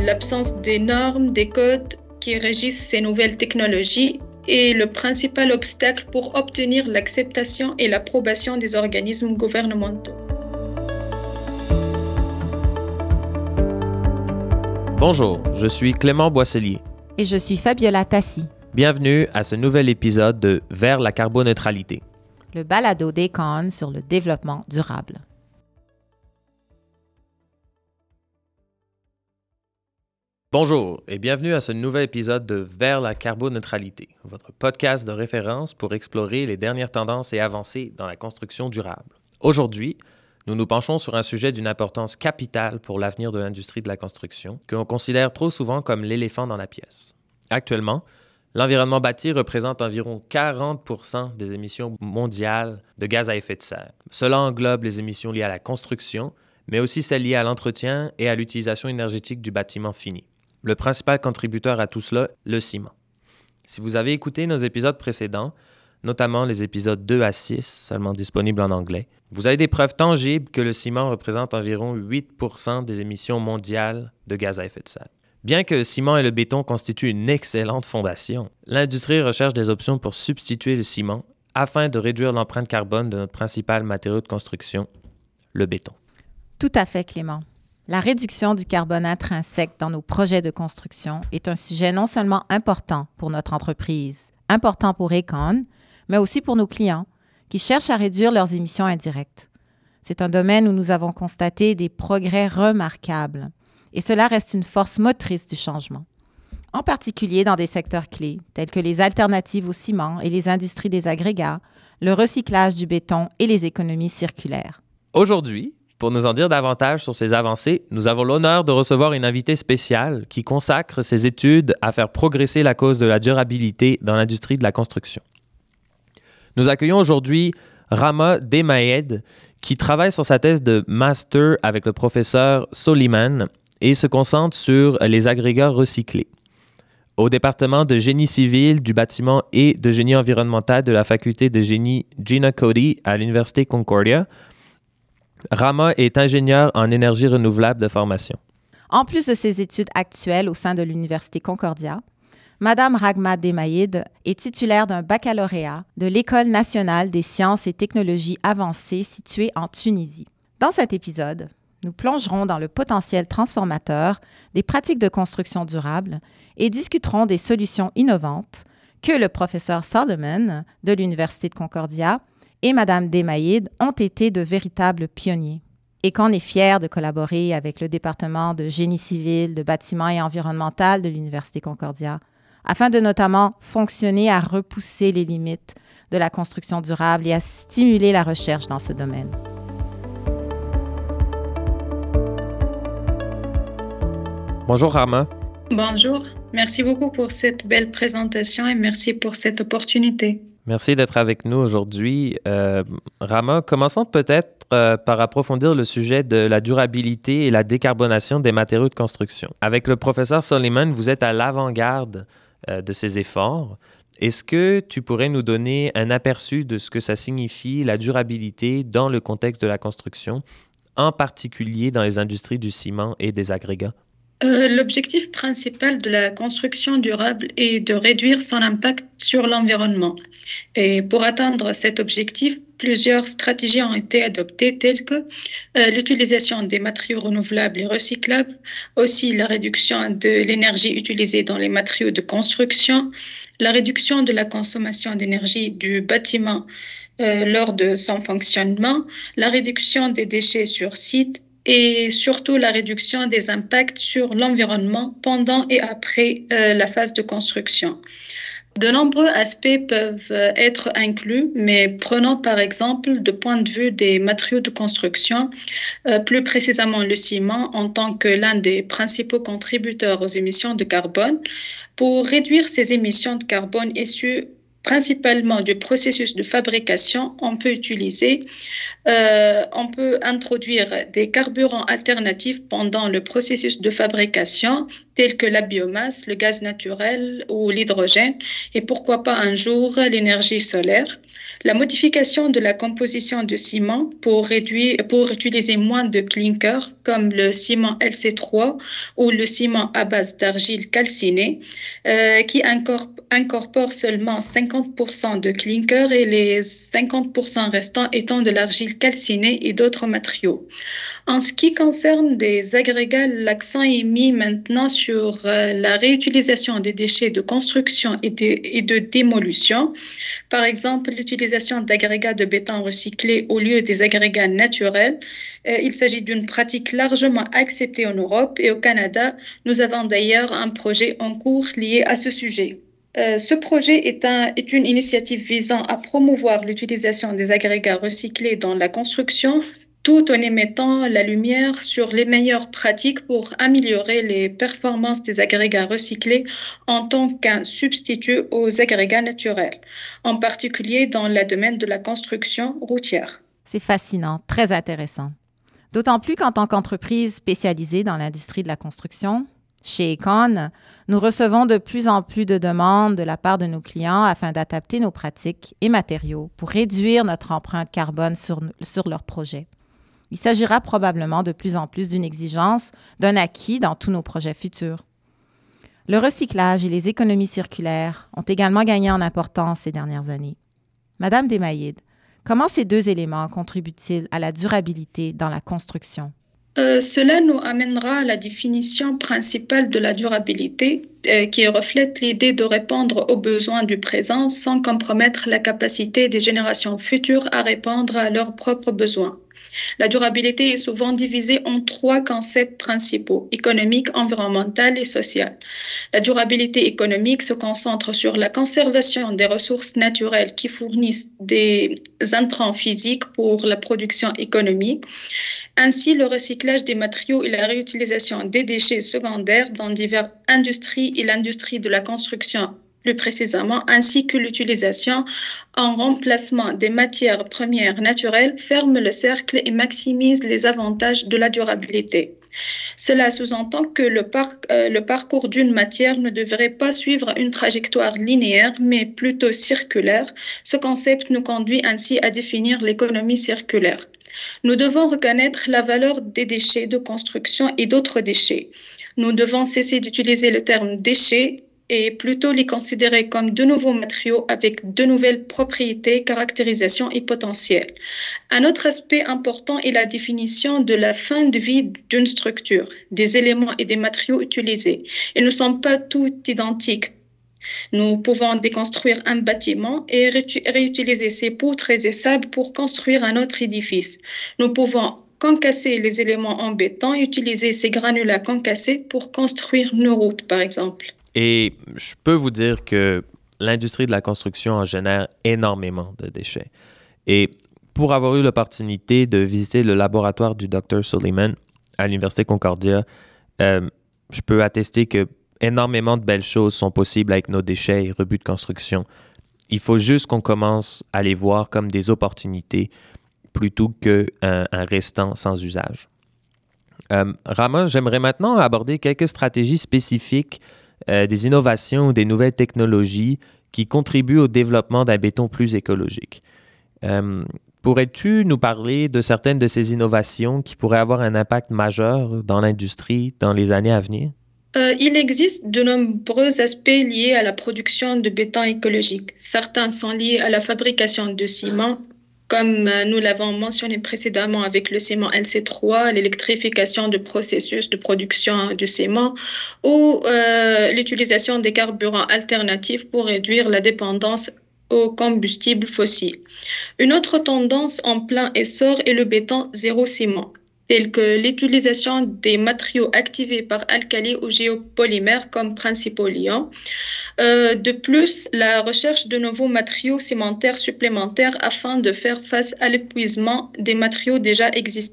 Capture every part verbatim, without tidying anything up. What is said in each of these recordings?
l'absence des normes, des codes qui régissent ces nouvelles technologies est le principal obstacle pour obtenir l'acceptation et l'approbation des organismes gouvernementaux. Bonjour, je suis Clément Boisselier. Et je suis Fabiola Tassi. Bienvenue à ce nouvel épisode de Vers la carboneutralité, le balado d'Econ sur le développement durable. Bonjour et bienvenue à ce nouvel épisode de Vers la carboneutralité, votre podcast de référence pour explorer les dernières tendances et avancées dans la construction durable. Aujourd'hui, nous nous penchons sur un sujet d'une importance capitale pour l'avenir de l'industrie de la construction, que l'on considère trop souvent comme l'éléphant dans la pièce. Actuellement, l'environnement bâti représente environ quarante pour cent des émissions mondiales de gaz à effet de serre. Cela englobe les émissions liées à la construction, mais aussi celles liées à l'entretien et à l'utilisation énergétique du bâtiment fini. Le principal contributeur à tout cela, le ciment. Si vous avez écouté nos épisodes précédents, notamment les épisodes deux à six, seulement disponibles en anglais, vous avez des preuves tangibles que le ciment représente environ huit pour cent des émissions mondiales de gaz à effet de serre. Bien que le ciment et le béton constituent une excellente fondation, l'industrie recherche des options pour substituer le ciment afin de réduire l'empreinte carbone de notre principal matériau de construction, le béton. Tout à fait, Clément. La réduction du carbone intrinsèque dans nos projets de construction est un sujet non seulement important pour notre entreprise, important pour Econ, mais aussi pour nos clients qui cherchent à réduire leurs émissions indirectes. C'est un domaine où nous avons constaté des progrès remarquables et cela reste une force motrice du changement, en particulier dans des secteurs clés tels que les alternatives au ciment et les industries des agrégats, le recyclage du béton et les économies circulaires. Aujourd'hui, pour nous en dire davantage sur ces avancées, nous avons l'honneur de recevoir une invitée spéciale qui consacre ses études à faire progresser la cause de la durabilité dans l'industrie de la construction. Nous accueillons aujourd'hui Rahma Demaïed, qui travaille sur sa thèse de master avec le professeur Soliman et se concentre sur les agrégats recyclés. Au département de génie civil, du bâtiment et de génie environnemental de la faculté de génie Gina Cody à l'Université Concordia, Rahma est ingénieure en énergie renouvelable de formation. En plus de ses études actuelles au sein de l'Université Concordia, Madame Rahma Demaïed est titulaire d'un baccalauréat de l'École nationale des sciences et technologies avancées située en Tunisie. Dans cet épisode, nous plongerons dans le potentiel transformateur des pratiques de construction durable et discuterons des solutions innovantes que le professeur Soliman de l'Université de Concordia et Madame Demaïed ont été de véritables pionniers. Et qu'on est fier de collaborer avec le département de génie civil, de bâtiment et environnemental de l'Université Concordia, afin de notamment fonctionner à repousser les limites de la construction durable et à stimuler la recherche dans ce domaine. Bonjour Rahma. Bonjour, merci beaucoup pour cette belle présentation et merci pour cette opportunité. Merci d'être avec nous aujourd'hui. Euh, Rahma, commençons peut-être euh, par approfondir le sujet de la durabilité et la décarbonation des matériaux de construction. Avec le professeur Soliman, vous êtes à l'avant-garde euh, de ces efforts. Est-ce que tu pourrais nous donner un aperçu de ce que ça signifie, la durabilité, dans le contexte de la construction, en particulier dans les industries du ciment et des agrégats? Euh, l'objectif principal de la construction durable est de réduire son impact sur l'environnement. Et pour atteindre cet objectif, plusieurs stratégies ont été adoptées telles que euh, l'utilisation des matériaux renouvelables et recyclables, aussi la réduction de l'énergie utilisée dans les matériaux de construction, la réduction de la consommation d'énergie du bâtiment euh, lors de son fonctionnement, la réduction des déchets sur site, et surtout la réduction des impacts sur l'environnement pendant et après euh, la phase de construction. De nombreux aspects peuvent être inclus, mais prenons par exemple du point de vue des matériaux de construction, euh, plus précisément le ciment en tant que l'un des principaux contributeurs aux émissions de carbone. Pour réduire ces émissions de carbone issues principalement du processus de fabrication, on peut utiliser, euh, on peut introduire des carburants alternatifs pendant le processus de fabrication, tels que la biomasse, le gaz naturel ou l'hydrogène, et pourquoi pas un jour l'énergie solaire. La modification de la composition de ciment pour réduire, pour utiliser moins de clinker, comme le ciment L C trois ou le ciment à base d'argile calcinée, euh, qui incorpore, incorpore seulement cinquante pour cent de clinker et les cinquante pour cent restants étant de l'argile calcinée et d'autres matériaux. En ce qui concerne les agrégats, l'accent est mis maintenant sur euh, la réutilisation des déchets de construction et de, et de démolition. Par exemple, l'utilisation d'agrégats de béton recyclés au lieu des agrégats naturels. Euh, il s'agit d'une pratique largement acceptée en Europe et au Canada. Nous avons d'ailleurs un projet en cours lié à ce sujet. Euh, ce projet est, un, est une initiative visant à promouvoir l'utilisation des agrégats recyclés dans la construction, tout en émettant la lumière sur les meilleures pratiques pour améliorer les performances des agrégats recyclés en tant qu'un substitut aux agrégats naturels, en particulier dans le domaine de la construction routière. C'est fascinant, très intéressant. D'autant plus qu'en tant qu'entreprise spécialisée dans l'industrie de la construction, chez Econ, nous recevons de plus en plus de demandes de la part de nos clients afin d'adapter nos pratiques et matériaux pour réduire notre empreinte carbone sur, sur leurs projets. Il s'agira probablement de plus en plus d'une exigence, d'un acquis dans tous nos projets futurs. Le recyclage et les économies circulaires ont également gagné en importance ces dernières années. Madame Desmaïd, comment ces deux éléments contribuent-ils à la durabilité dans la construction? Euh, cela nous amènera à la définition principale de la durabilité, euh, qui reflète l'idée de répondre aux besoins du présent sans compromettre la capacité des générations futures à répondre à leurs propres besoins. La durabilité est souvent divisée en trois concepts principaux, économique, environnemental et social. La durabilité économique se concentre sur la conservation des ressources naturelles qui fournissent des intrants physiques pour la production économique. Ainsi, le recyclage des matériaux et la réutilisation des déchets secondaires dans diverses industries et l'industrie de la construction plus précisément, ainsi que l'utilisation en remplacement des matières premières naturelles ferme le cercle et maximise les avantages de la durabilité. Cela sous-entend que le, par- euh, le parcours d'une matière ne devrait pas suivre une trajectoire linéaire, mais plutôt circulaire. Ce concept nous conduit ainsi à définir l'économie circulaire. Nous devons reconnaître la valeur des déchets de construction et d'autres déchets. Nous devons cesser d'utiliser le terme déchets et plutôt les considérer comme de nouveaux matériaux avec de nouvelles propriétés, caractérisations et potentiels. Un autre aspect important est la définition de la fin de vie d'une structure, des éléments et des matériaux utilisés. Ils ne sont pas tous identiques. Nous pouvons déconstruire un bâtiment et réutiliser ses poutres et ses sables pour construire un autre édifice. Nous pouvons concasser les éléments en béton et utiliser ces granulats concassés pour construire nos routes, par exemple. Et je peux vous dire que l'industrie de la construction en génère énormément de déchets. Et pour avoir eu l'opportunité de visiter le laboratoire du docteur Suleiman à l'Université Concordia, euh, je peux attester que énormément de belles choses sont possibles avec nos déchets et rebuts de construction. Il faut juste qu'on commence à les voir comme des opportunités plutôt qu'un un restant sans usage. Euh, Rama, j'aimerais maintenant aborder quelques stratégies spécifiques, euh, des innovations ou des nouvelles technologies qui contribuent au développement d'un béton plus écologique. Euh, pourrais-tu nous parler de certaines de ces innovations qui pourraient avoir un impact majeur dans l'industrie dans les années à venir? Euh, il existe de nombreux aspects liés à la production de béton écologique. Certains sont liés à la fabrication de ciment, comme euh, nous l'avons mentionné précédemment avec le ciment L C trois, l'électrification du processus de production du ciment ou euh, l'utilisation des carburants alternatifs pour réduire la dépendance aux combustibles fossiles. Une autre tendance en plein essor est le béton zéro ciment, tels que l'utilisation des matériaux activés par alcalis ou géopolymères comme principaux liants. Euh, de plus, la recherche de nouveaux matériaux cimentaires supplémentaires afin de faire face à l'épuisement des matériaux déjà existants.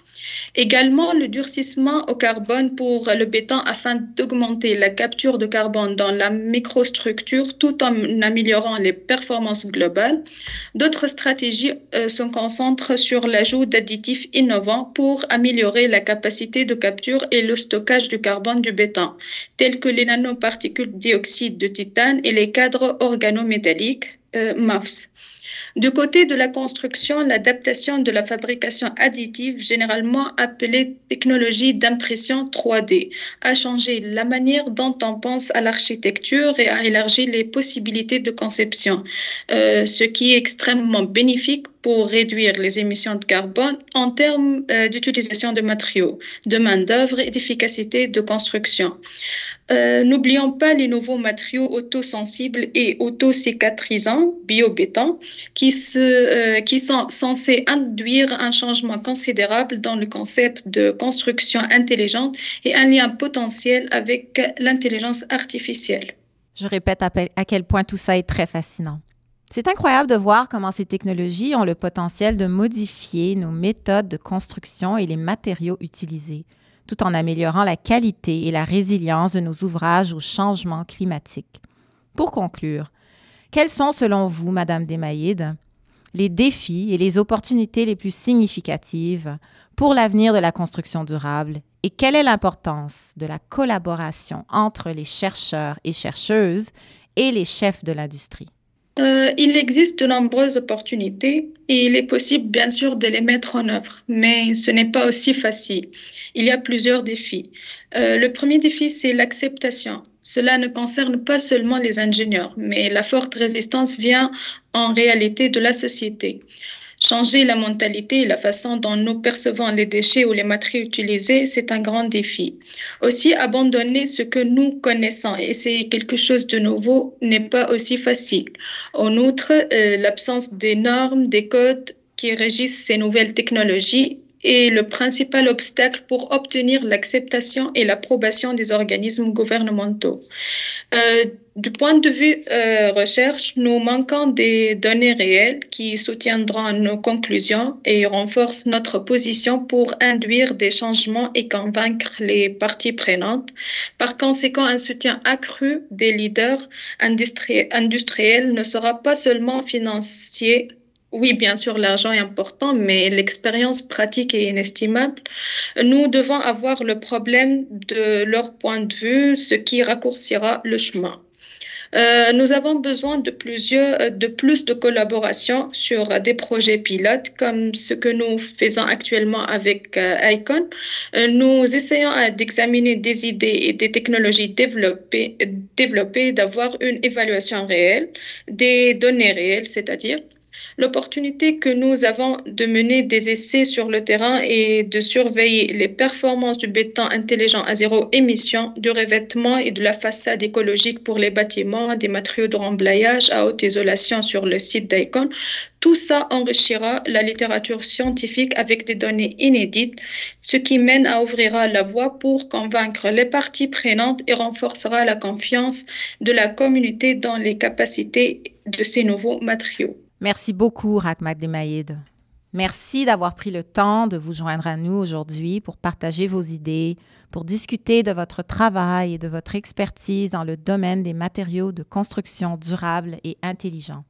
Également, le durcissement au carbone pour le béton afin d'augmenter la capture de carbone dans la microstructure tout en améliorant les performances globales. D'autres stratégies euh, se concentrent sur l'ajout d'additifs innovants pour améliorer la capacité de capture et le stockage du carbone du béton, tels que les nanoparticules dioxyde de titane et les cadres organométalliques, euh, M A Fs. Du côté de la construction, l'adaptation de la fabrication additive, généralement appelée technologie d'impression trois D, a changé la manière dont on pense à l'architecture et a élargi les possibilités de conception, euh, ce qui est extrêmement bénéfique pour réduire les émissions de carbone en termes euh, d'utilisation de matériaux, de main-d'œuvre et d'efficacité de construction. Euh, n'oublions pas les nouveaux matériaux autosensibles et autocicatrisants, biobéton, qui, se, euh, qui sont censés induire un changement considérable dans le concept de construction intelligente et un lien potentiel avec l'intelligence artificielle. Je répète à quel point tout ça est très fascinant. C'est incroyable de voir comment ces technologies ont le potentiel de modifier nos méthodes de construction et les matériaux utilisés, tout en améliorant la qualité et la résilience de nos ouvrages aux changements climatiques. Pour conclure, quels sont, selon vous, Madame Desmaïd, les défis et les opportunités les plus significatives pour l'avenir de la construction durable et quelle est l'importance de la collaboration entre les chercheurs et chercheuses et les chefs de l'industrie? Euh, il existe de nombreuses opportunités et il est possible bien sûr de les mettre en œuvre, mais ce n'est pas aussi facile. Il y a plusieurs défis. Euh, le premier défi, c'est l'acceptation. Cela ne concerne pas seulement les ingénieurs, mais la forte résistance vient en réalité de la société. Changer la mentalité et la façon dont nous percevons les déchets ou les matériaux utilisés, c'est un grand défi. Aussi, abandonner ce que nous connaissons et essayer quelque chose de nouveau n'est pas aussi facile. En outre, euh, l'absence des normes, des codes qui régissent ces nouvelles technologies est le principal obstacle pour obtenir l'acceptation et l'approbation des organismes gouvernementaux. Euh, du point de vue euh, recherche, nous manquons des données réelles qui soutiendront nos conclusions et renforcent notre position pour induire des changements et convaincre les parties prenantes. Par conséquent, un soutien accru des leaders industrie- industriels ne sera pas seulement financier. Oui, bien sûr, l'argent est important, mais l'expérience pratique est inestimable. Nous devons avoir le problème de leur point de vue, ce qui raccourcira le chemin. Euh, nous avons besoin de, plusieurs, de plus de collaboration sur des projets pilotes comme ce que nous faisons actuellement avec euh, Icon. Euh, nous essayons euh, d'examiner des idées et des technologies développées, développées, d'avoir une évaluation réelle, des données réelles, c'est-à-dire l'opportunité que nous avons de mener des essais sur le terrain et de surveiller les performances du béton intelligent à zéro émission, du revêtement et de la façade écologique pour les bâtiments, des matériaux de remblayage à haute isolation sur le site d'Icon. Tout ça enrichira la littérature scientifique avec des données inédites, ce qui mène à ouvrir la voie pour convaincre les parties prenantes et renforcera la confiance de la communauté dans les capacités de ces nouveaux matériaux. Merci beaucoup, Rahma Desmaïd. Merci d'avoir pris le temps de vous joindre à nous aujourd'hui pour partager vos idées, pour discuter de votre travail et de votre expertise dans le domaine des matériaux de construction durables et intelligents.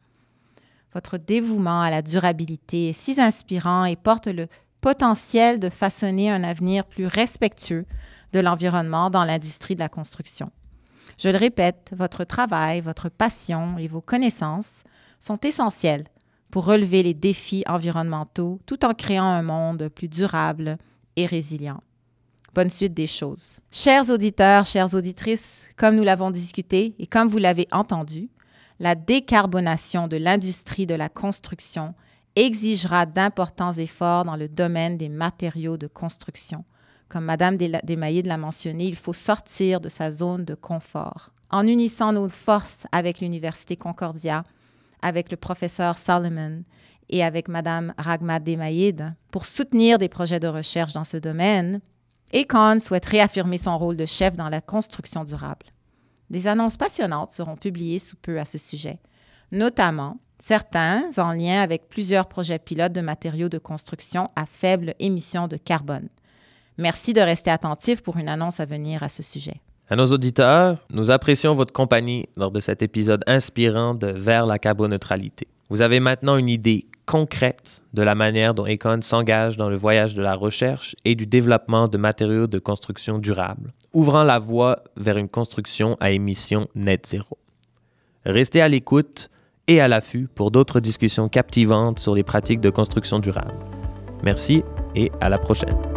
Votre dévouement à la durabilité est si inspirant et porte le potentiel de façonner un avenir plus respectueux de l'environnement dans l'industrie de la construction. Je le répète, votre travail, votre passion et vos connaissances sont essentiels pour relever les défis environnementaux tout en créant un monde plus durable et résilient. Bonne suite des choses. Chers auditeurs, chères auditrices, comme nous l'avons discuté et comme vous l'avez entendu, la décarbonation de l'industrie de la construction exigera d'importants efforts dans le domaine des matériaux de construction. Comme Mme Desmaïd l'a mentionné, il faut sortir de sa zone de confort. En unissant nos forces avec l'Université Concordia, avec le professeur Solomon et avec Mme Rahma Desmaïd pour soutenir des projets de recherche dans ce domaine, Econ souhaite réaffirmer son rôle de chef dans la construction durable. Des annonces passionnantes seront publiées sous peu à ce sujet, notamment certains en lien avec plusieurs projets pilotes de matériaux de construction à faible émission de carbone. Merci de rester attentifs pour une annonce à venir à ce sujet. À nos auditeurs, nous apprécions votre compagnie lors de cet épisode inspirant de Vers la carboneutralité. Vous avez maintenant une idée concrète de la manière dont Aecon s'engage dans le voyage de la recherche et du développement de matériaux de construction durables, ouvrant la voie vers une construction à émissions net zéro. Restez à l'écoute et à l'affût pour d'autres discussions captivantes sur les pratiques de construction durable. Merci et à la prochaine.